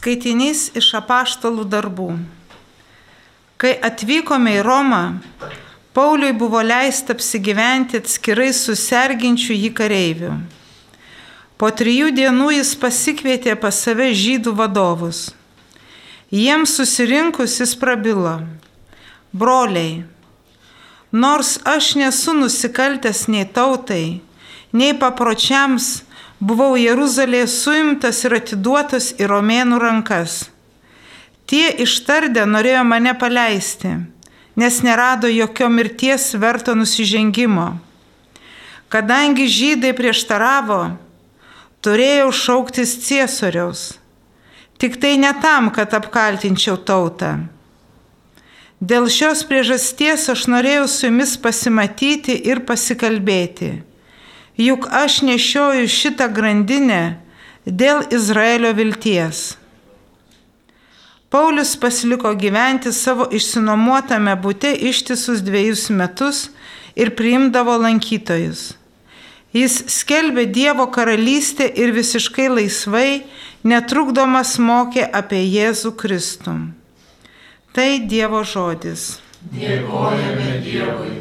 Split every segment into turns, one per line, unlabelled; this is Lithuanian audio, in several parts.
Skaitinys iš Apaštalų darbų. Kai atvykome į Romą, Pauliui buvo leista apsigyventi atskirai su serginčiu jį kareiviu. Po 3 dienų jis pasikvietė pas save žydų vadovus. Jiems susirinkus jis prabilo: broliai, nors aš nesu nusikaltęs nei tautai, nei papročiams, buvau Jeruzalėje suimtas ir atiduotas į romėnų rankas. Tie ištardę norėjo mane paleisti, nes nerado jokio mirties verto nusižengimo. Kadangi žydai prieštaravo, turėjau šauktis Ciesoriaus, tik tai ne tam, kad apkaltinčiau tautą. Dėl šios priežasties aš norėjau su jumis pasimatyti ir pasikalbėti, juk aš nešioju šitą grandinę dėl Izraelio vilties. Paulius pasiliko gyventi savo išsinuomotame bute ištisus 2 metus ir priimdavo lankytojus. Jis skelbė Dievo karalystę ir visiškai laisvai, netrukdomas mokė apie Jėzų Kristų. Tai Dievo žodis.
Dėkojame Dievui.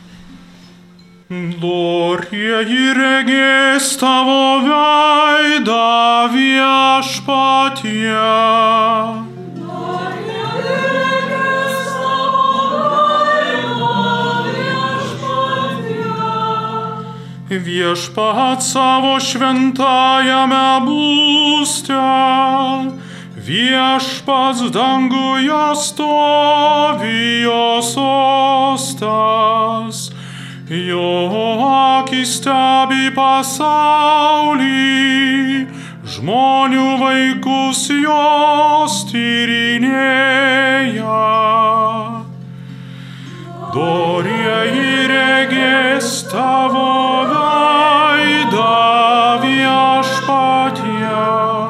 Dorieji regės tavo veidą Viešpatie. Viešpats savo šventajame būste, Viešpats danguje stovi jo sostas, jo akys stebi pasaulį, žmonių vaikus jos tyrinėja. Dorieji regės tavo veidą Viešpatie.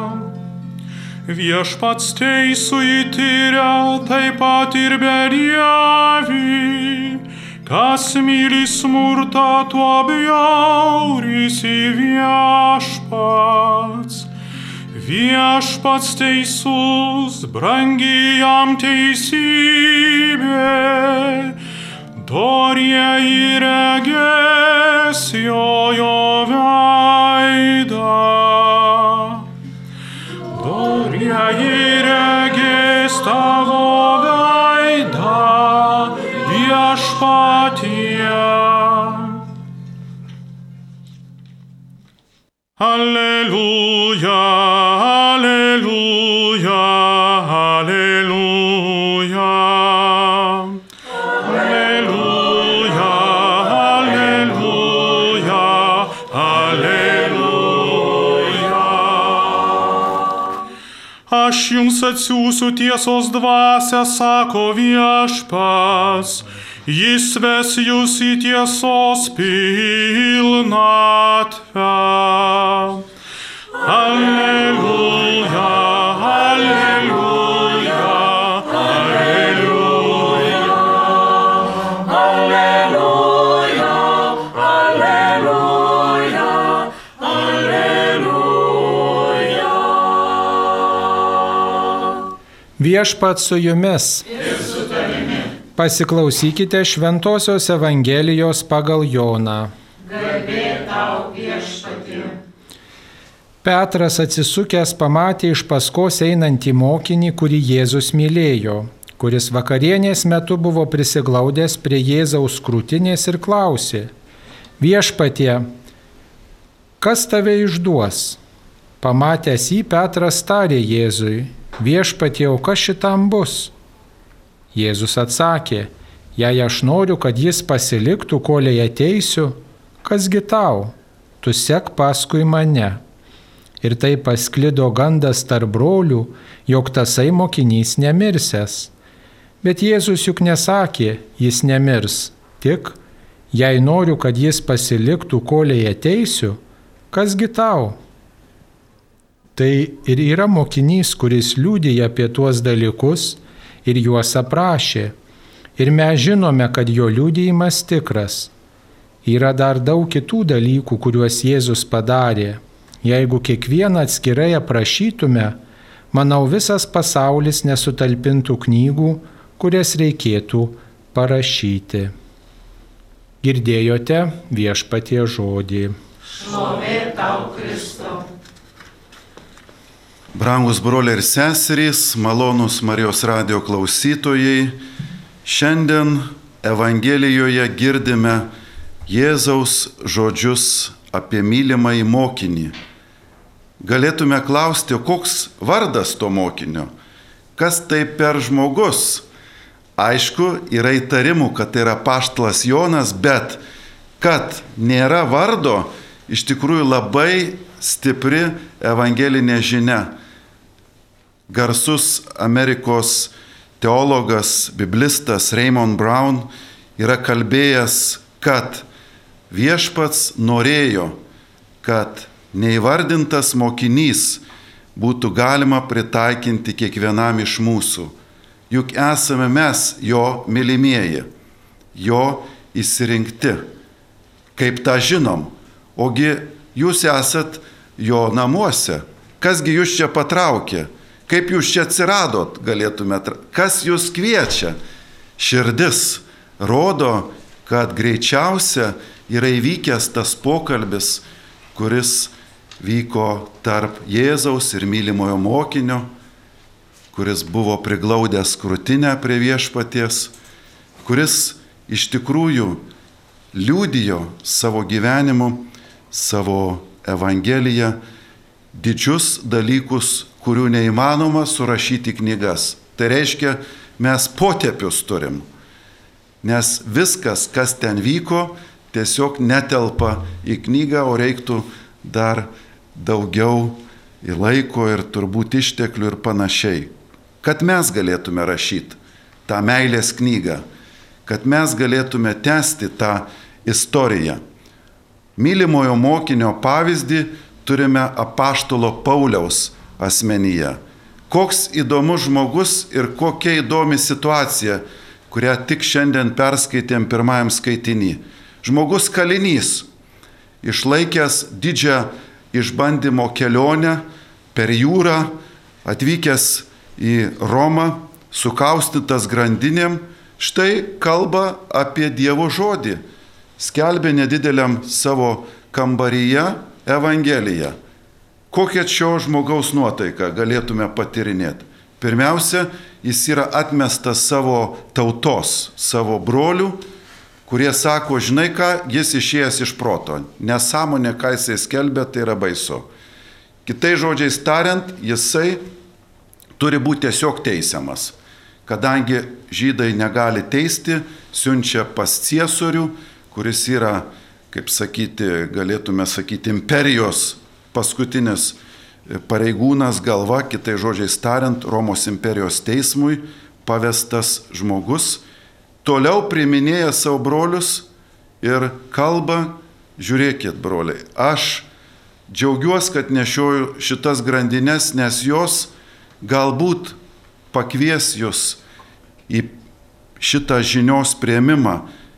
Viešpats teisų įtyria, taip pat ir bedievį. Kas myli smurtą, tuo bjaurisi Viešpats. Viešpats teisus, brangi jam teisybė. Dorieji regės jo veidą. Dorieji regės tavo veidą Viešpatie. Alleluja, alleluja, alleluja. Alleluja, alleluja, alleluja. Aš jums atsiųsiu tiesos dvasią, sako Viešpats. Jis ves jūs į tiesos pilnatvę. Alleluja, alleluja, alleluja.
Alleluja, alleluja, alleluja.
Viešpats su jumis. Pasiklausykite Šventosios Evangelijos pagal Joną.
Garbė tau, Viešpatie.
Petras atsisukęs pamatė iš paskos einantį mokinį, kurį Jėzus mylėjo, kuris vakarienės metu buvo prisiglaudęs prie Jėzaus krūtinės ir klausė: Viešpatie, kas tave išduos? Pamatęs jį, Petras tarė Jėzui: Viešpatie, o kas šitam bus? Jėzus atsakė: jei aš noriu, kad jis pasiliktų, kolei ateisiu, kasgi tau, tu sek paskui mane. Ir tai pasklido gandas tarp brolių, jog tasai mokinys nemirsęs. Bet Jėzus juk nesakė, jis nemirs, tik, jei noriu, kad jis pasiliktų, kolei ateisiu, kasgi tau. Tai ir yra mokinys, kuris liudija apie tuos dalykus ir juos aprašė. Ir mes žinome, kad jo liudijimas tikras. Yra dar daug kitų dalykų, kuriuos Jėzus padarė. Jeigu kiekvieną atskirai aprašytume, manau, visas pasaulis nesutalpintų knygų, kurias reikėtų parašyti. Girdėjote Viešpaties žodį.
Šlovė tau, Kristau.
Brangus broliai ir seserys, malonūs Marijos radijo klausytojai, šiandien Evangelijoje girdime Jėzaus žodžius apie mylimąjį mokinį. Galėtume klausti, koks vardas to mokinio? Kas tai per žmogus? Aišku, yra įtarimų, kad tai yra apaštalas Jonas, bet kad nėra vardo, iš tikrųjų labai stipri evangelinė žinia. Garsus Amerikos teologas, biblistas Raymond Brown yra kalbėjęs, kad Viešpats norėjo, kad neįvardintas mokinys būtų galima pritaikinti kiekvienam iš mūsų. Juk esame mes jo mylimieji, jo išsirinkti. Kaip tą žinom, ogi jūs esat jo namuose. Kasgi jūs čia patraukė? Kaip jūs čia atsiradot, galėtumėte? Kas jūs kviečia? Širdis rodo, kad greičiausia yra įvykęs tas pokalbis, kuris vyko tarp Jėzaus ir mylimojo mokinio, kuris buvo priglaudęs krūtinę prie Viešpaties, kuris iš tikrųjų liudijo savo gyvenimu, savo Evangeliją, didžius dalykus, kurių neįmanoma surašyti knygas. Tai reiškia, mes potėpius turim, nes viskas, kas ten vyko, tiesiog netelpa į knygą, o reiktų dar daugiau į laiko ir turbūt išteklių ir panašiai. Kad mes galėtume rašyti tą meilės knygą, kad mes galėtume tęsti tą istoriją. Mylimojo mokinio pavyzdį turime apaštalo Pauliaus asmenyje. Koks įdomus žmogus ir kokia įdomi situacija, kurią tik šiandien perskaitėm pirmajam skaitinį. Žmogus kalinys, išlaikęs didžią išbandymo kelionę per jūrą, atvykęs į Romą, sukaustytas grandinėm, štai kalba apie Dievo žodį, skelbė nedideliam savo kambaryje Evangeliją. Kokia šio žmogaus nuotaika galėtume patirinėti? Pirmiausia, jis yra atmestas savo tautos, savo brolių, kurie sako, žinai ką, jis išėjęs iš proto. Nesąmonė, ką jisai skelbia, tai yra baisu. Kitais žodžiais tariant, jisai turi būti tiesiog teisiamas. Kadangi žydai negali teisti, siunčia pas ciesorių, kuris yra, kaip sakyti, galėtume sakyti, imperijos paskutinis pareigūnas, galva, kitais žodžiais tariant, Romos imperijos teismui pavestas žmogus, toliau priiminėja savo brolius ir kalba, žiūrėkit, broliai, aš džiaugiuosi, kad nešioju šitas grandines, nes jos galbūt pakvies jūs į šitą žinios priėmimą,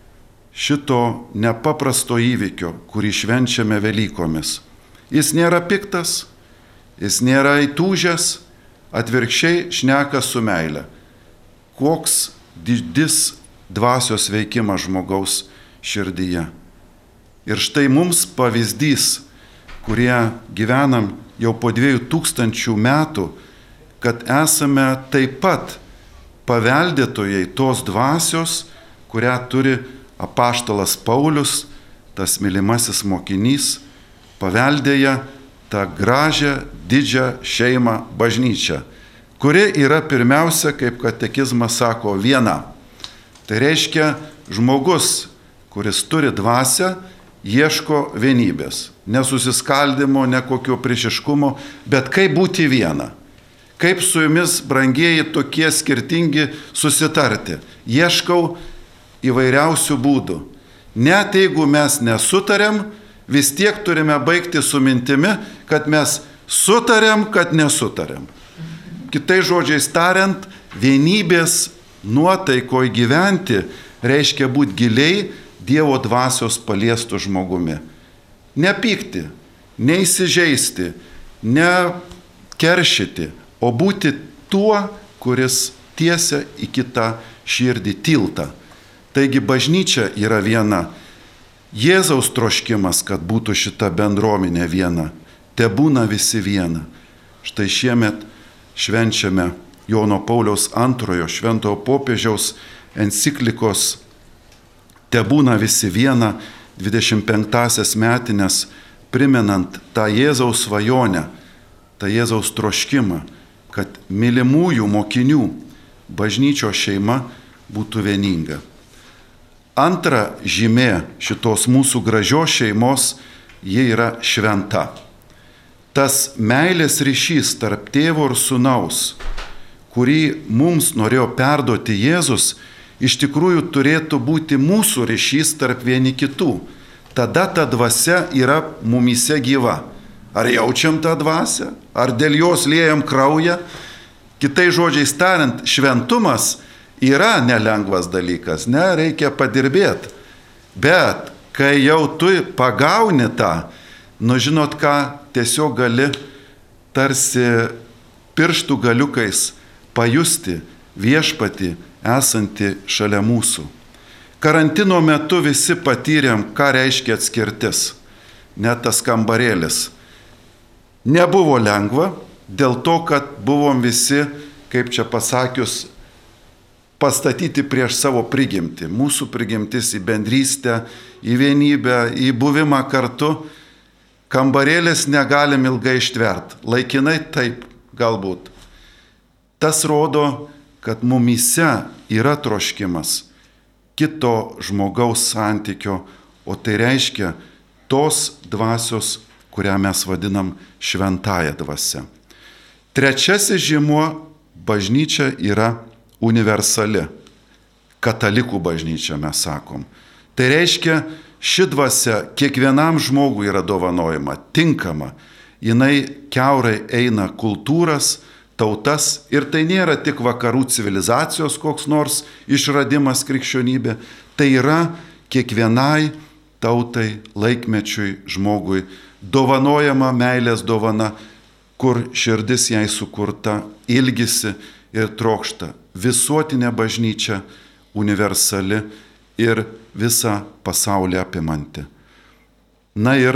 šito nepaprasto įvykio, kurį švenčiame Velykomis. Jis nėra piktas, jis nėra įtūžęs, atvirkščiai šneka su meile. Koks didis dvasios veikimas žmogaus širdyje. Ir štai mums pavyzdys, kurie gyvenam jau po 2000 metų, kad esame taip pat paveldėtojai tos dvasios, kurią turi apaštalas Paulius, tas mylimasis mokinys, paveldėja tą gražią, didžią šeimą bažnyčią, kuri yra pirmiausia, kaip katekizmas sako, viena. Tai reiškia, žmogus, kuris turi dvasią, ieško vienybės, nesusiskaldimo, nekokio priešiškumo, bet kaip būti viena. Kaip su jumis, brangieji, tokie skirtingi susitarti. Ieškau įvairiausių būdų. Net jeigu mes nesutarėm, vis tiek turime baigti su mintimi, kad mes sutarėm, kad nesutarėm. Kitais žodžiais tariant, vienybės nuotaikoje gyventi reiškia būti giliai Dievo dvasios paliestų žmogumi. Nepykti, neįsižeisti, nekeršyti, o būti tuo, kuris tiesia į kitą širdį tiltą. Taigi bažnyčia yra viena. Jėzaus troškimas, kad būtų šita bendruomenė viena. Tebūna visi viena. Štai šiemet švenčiame Jono Pauliaus II šventojo popiežiaus enciklikos Tebūna visi viena 25-asias metines, primenant tą Jėzaus svajonę, tą Jėzaus troškimą, kad mylimųjų mokinių bažnyčios šeima būtų vieninga. Antra žymė šitos mūsų gražios šeimos, ji yra šventa. Tas meilės ryšys tarp tėvo ir sūnaus, kurį mums norėjo perduoti Jėzus, iš tikrųjų turėtų būti mūsų ryšys tarp vieni kitų. Tada ta dvasia yra mumyse gyva. Ar jaučiam tą dvasią? Ar dėl jos liejam kraują? Kitai žodžiais tariant, šventumas yra nelengvas dalykas, reikia padirbėti. Bet kai jau tu pagauni tą, žinot ką, tiesiog gali tarsi pirštų galiukais pajusti viešpatį esantį šalia mūsų. Karantino metu visi patyrėm, ką reiškia atskirtis. Net tas kambarėlis. Nebuvo lengva, dėl to, kad buvom visi, kaip čia pasakius, pastatyti prieš savo prigimtį. Mūsų prigimtis į bendrystę, į vienybę, į buvimą kartu. Kambarėlis negalim ilgai ištverti. Laikinai taip, galbūt. Tas rodo, kad mumyse yra troškimas kito žmogaus santykio, o tai reiškia tos dvasios, kurią mes vadinam šventąja dvasia. Trečiasis žymuo - bažnyčia yra universali. Katalikų bažnyčia mes sakom. Tai reiškia, ši dvasia kiekvienam žmogui yra dovanojama, tinkama. Jinai kiaurai eina kultūras, tautas ir tai nėra tik vakarų civilizacijos koks nors išradimas krikščionybė, tai yra kiekvienai tautai, laikmečiui, žmogui dovanojama meilės dovana, kur širdis jai sukurta, ilgisi ir trokšta. Visuotinė bažnyčia, universali ir visą pasaulį apimanti. Na ir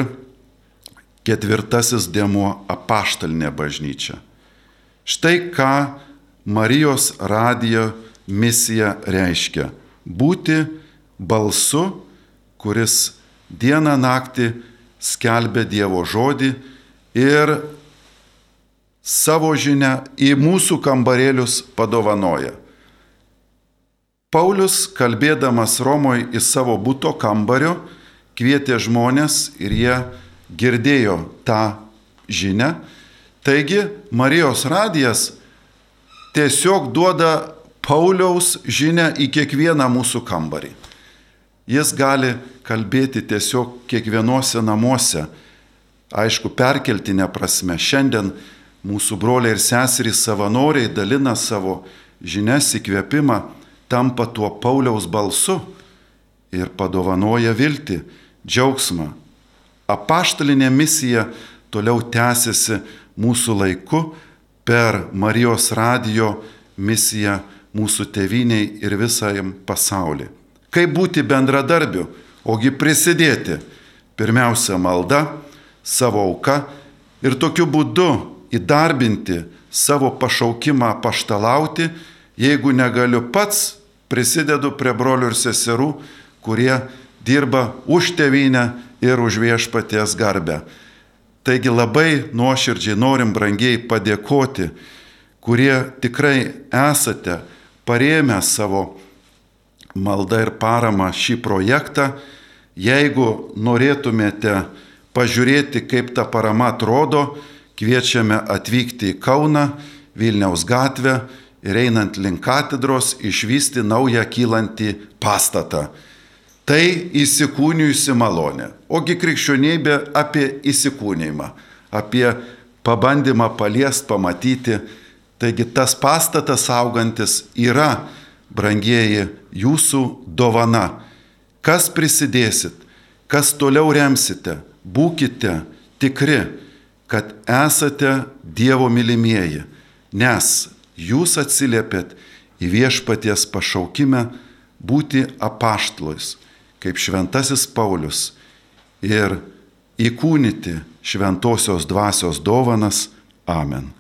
ketvirtasis dėmuo - apaštalinė bažnyčia. Štai ką Marijos radijo misija reiškia. Būti balsu, kuris dieną naktį skelbia Dievo žodį ir savo žinią į mūsų kambarėlius padovanoja. Paulius, kalbėdamas Romoje į savo buto kambario, kvietė žmonės ir jie girdėjo tą žinią. Taigi Marijos radijas tiesiog duoda Pauliaus žinią į kiekvieną mūsų kambarį. Jis gali kalbėti tiesiog kiekvienuose namuose. Aišku, perkeltinė prasme. Šiandien mūsų broliai ir seserys savanoriai dalina savo žinias, įkvėpimą, tampa tuo Pauliaus balsu ir padovanoja viltį, džiaugsmą. Apaštalinė misija toliau tęsiasi mūsų laiku per Marijos radijo misiją mūsų tėvyniai ir visam pasauliu. Kaip būti bendradarbiu, ogi prisidėti. Pirmiausia malda, savo auka ir tokiu būdu įdarbinti savo pašaukimą apaštalauti, jeigu negaliu pats, prisidedu prie brolių ir seserų, kurie dirba už tėvynę ir už viešpaties garbę. Taigi labai nuoširdžiai norim brangiai padėkoti, kurie tikrai esate parėmę savo maldą ir paramą šį projektą. Jeigu norėtumėte pažiūrėti, kaip ta parama atrodo, kviečiame atvykti į Kauną, Vilniaus gatvę ir einant link katedros išvysti naują kylantį pastatą. Tai įsikūnijusi malonė. Ogi krikščionybė apie įsikūnijimą, apie pabandymą paliest, pamatyti. Taigi tas pastatas augantis yra, brangieji, jūsų dovana. Kas prisidėsit, kas toliau remsite, būkite tikri, kad esate Dievo mylimieji, nes jūs atsiliepėt į viešpaties pašaukimą būti apaštalais, kaip šventasis Paulius, ir įkūnyti šventosios dvasios dovanas. Amen.